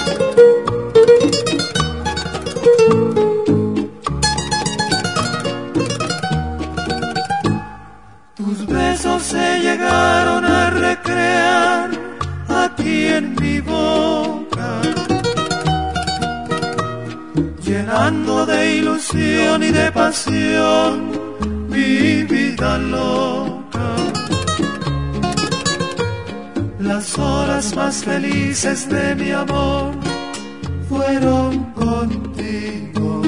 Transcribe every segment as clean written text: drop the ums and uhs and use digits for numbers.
Tus besos se llegaron a recrear aquí en mi boca, llenando de ilusión y de pasión mi vida loca. Las horas más felices de mi amor fueron contigo.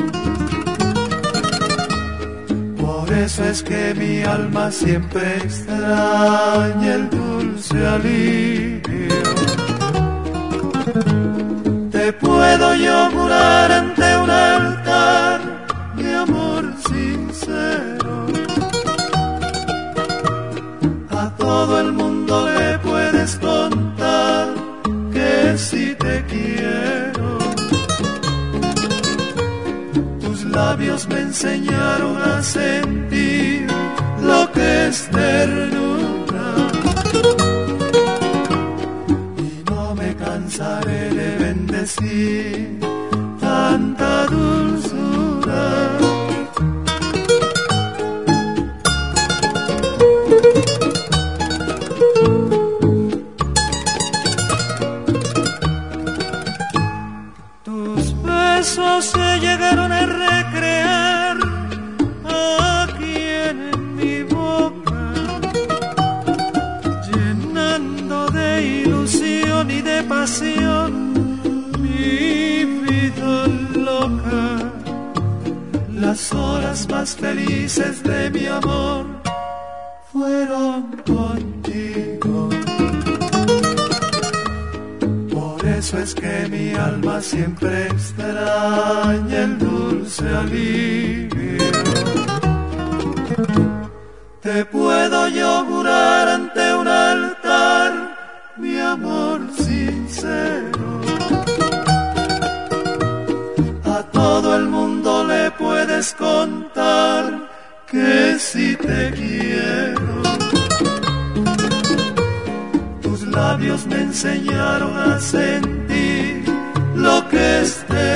Por eso es que mi alma siempre extraña el dulce alivio. Te puedo yo jurar ante un altar mi amor sincero. A todo el mundo le puedes contar que si te quiero. Tus labios me enseñaron a sentir lo que es ternura, y no me cansaré de bendecir tanta dulzura. Tus besos se llegaron a recrear aquí en mi boca, llenando de ilusión y de pasión mi vida loca. Las horas más felices de mi amor fueron contigo. Por eso es que mi alma siempre extraña el dulce alivio. Te puedo yo jurar ante un altar mi amor sincero. A todo el mundo le puedes contar que si te quiero. Tus labios me enseñaron a sentir lo que es ternura,